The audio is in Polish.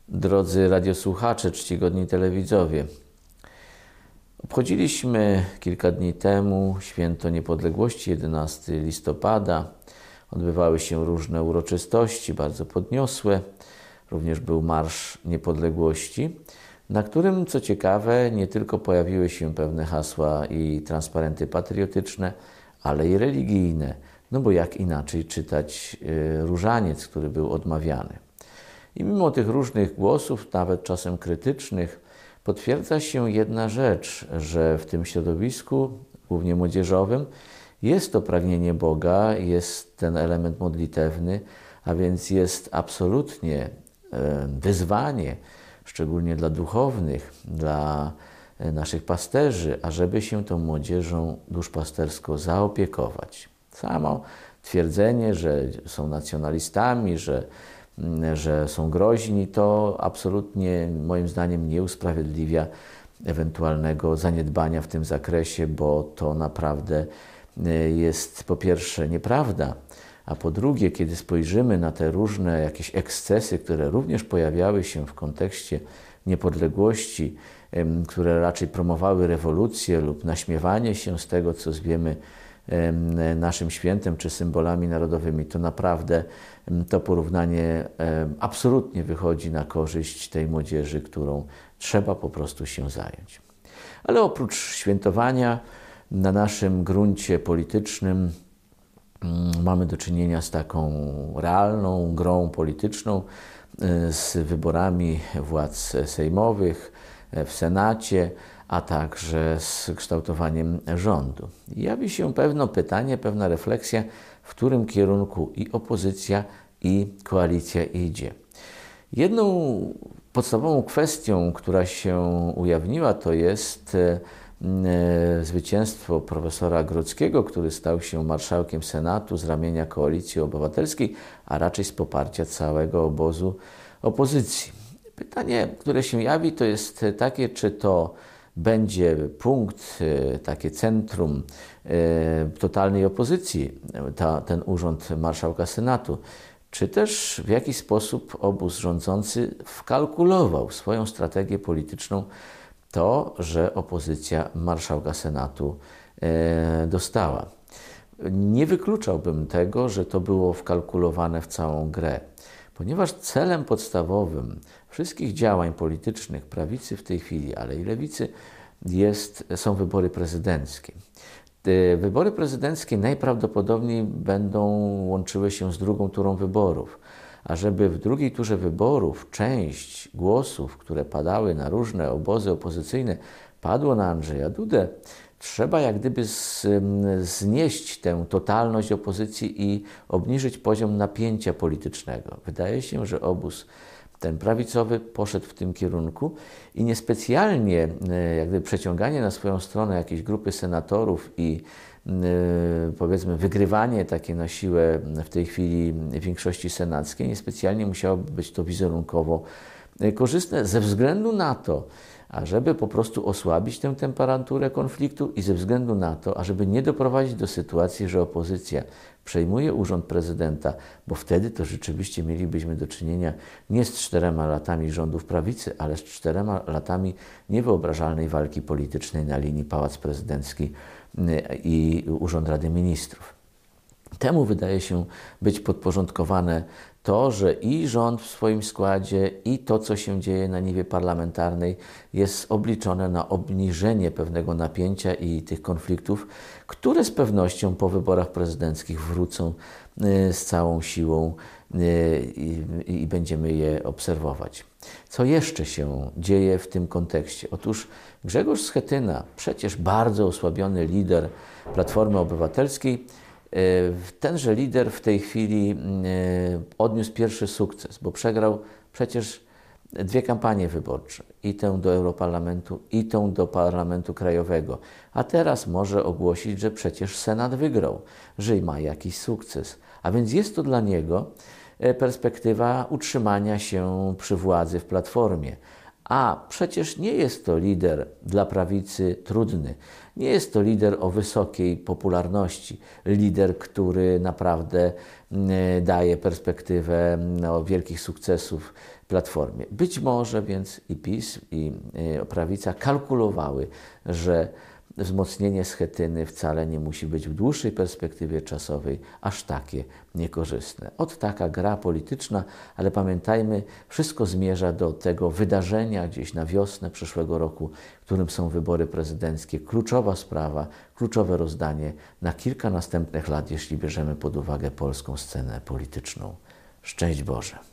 Drodzy radiosłuchacze, czcigodni telewidzowie, obchodziliśmy kilka dni temu Święto Niepodległości, 11 listopada. Odbywały się różne uroczystości, bardzo podniosłe. Również był Marsz Niepodległości, na którym, co ciekawe, nie tylko pojawiły się pewne hasła i transparenty patriotyczne, ale i religijne. No bo jak inaczej czytać różaniec, który był odmawiany. I mimo tych różnych głosów, nawet czasem krytycznych, potwierdza się jedna rzecz, że w tym środowisku, głównie młodzieżowym, jest to pragnienie Boga, jest ten element modlitewny, a więc jest absolutnie wyzwanie, szczególnie dla duchownych, dla naszych pasterzy, ażeby się tą młodzieżą duszpastersko zaopiekować. Samo twierdzenie, że są nacjonalistami, że są groźni, to absolutnie moim zdaniem nie usprawiedliwia ewentualnego zaniedbania w tym zakresie, bo to naprawdę jest po pierwsze nieprawda, a po drugie, kiedy spojrzymy na te różne jakieś ekscesy, które również pojawiały się w kontekście niepodległości, które raczej promowały rewolucję lub naśmiewanie się z tego, co zwiemy naszym świętem czy symbolami narodowymi, to naprawdę to porównanie absolutnie wychodzi na korzyść tej młodzieży, którą trzeba po prostu się zająć. Ale oprócz świętowania na naszym gruncie politycznym mamy do czynienia z taką realną grą polityczną, z wyborami władz sejmowych w Senacie, a także z kształtowaniem rządu. Jawi się pewne pytanie, pewna refleksja, w którym kierunku i opozycja, i koalicja idzie. Jedną podstawową kwestią, która się ujawniła, to jest zwycięstwo profesora Grodzkiego, który stał się marszałkiem Senatu z ramienia Koalicji Obywatelskiej, a raczej z poparcia całego obozu opozycji. Pytanie, które się jawi, to jest takie, czy to będzie punkt, takie centrum totalnej opozycji, ten urząd marszałka Senatu, czy też w jakiś sposób obóz rządzący wkalkulował swoją strategię polityczną to, że opozycja marszałka Senatu dostała. Nie wykluczałbym tego, że to było wkalkulowane w całą grę, ponieważ celem podstawowym wszystkich działań politycznych prawicy w tej chwili, ale i lewicy są wybory prezydenckie. Te wybory prezydenckie najprawdopodobniej będą łączyły się z drugą turą wyborów. A żeby w drugiej turze wyborów część głosów, które padały na różne obozy opozycyjne, padło na Andrzeja Dudę, trzeba jak gdyby znieść tę totalność opozycji i obniżyć poziom napięcia politycznego. Wydaje się, że obóz ten prawicowy poszedł w tym kierunku i niespecjalnie jak gdyby przeciąganie na swoją stronę jakiejś grupy senatorów i powiedzmy wygrywanie takie na siłę w tej chwili większości senackiej, niespecjalnie musiałoby być to wizerunkowo korzystne ze względu na to, ażeby po prostu osłabić tę temperaturę konfliktu i ze względu na to, ażeby nie doprowadzić do sytuacji, że opozycja przejmuje urząd prezydenta, bo wtedy to rzeczywiście mielibyśmy do czynienia nie z 4 latami rządów prawicy, ale z 4 latami niewyobrażalnej walki politycznej na linii Pałac Prezydencki i Urząd Rady Ministrów. Temu wydaje się być podporządkowane to, że i rząd w swoim składzie, i to, co się dzieje na niwie parlamentarnej, jest obliczone na obniżenie pewnego napięcia i tych konfliktów, które z pewnością po wyborach prezydenckich wrócą z całą siłą i będziemy je obserwować. Co jeszcze się dzieje w tym kontekście? Otóż Grzegorz Schetyna, przecież bardzo osłabiony lider Platformy Obywatelskiej, tenże lider w tej chwili odniósł pierwszy sukces, bo przegrał przecież 2 kampanie wyborcze, i tę do Europarlamentu, i tę do Parlamentu Krajowego. A teraz może ogłosić, że przecież Senat wygrał, że ma jakiś sukces. A więc jest to dla niego perspektywa utrzymania się przy władzy w Platformie. A przecież nie jest to lider dla prawicy trudny. Nie jest to lider o wysokiej popularności. Lider, który naprawdę daje perspektywę wielkich sukcesów Platformie. Być może więc i PiS, i prawica kalkulowały, że wzmocnienie Schetyny wcale nie musi być w dłuższej perspektywie czasowej aż takie niekorzystne. Ot taka gra polityczna, ale pamiętajmy, wszystko zmierza do tego wydarzenia gdzieś na wiosnę przyszłego roku, którym są wybory prezydenckie. Kluczowa sprawa, kluczowe rozdanie na kilka następnych lat, jeśli bierzemy pod uwagę polską scenę polityczną. Szczęść Boże!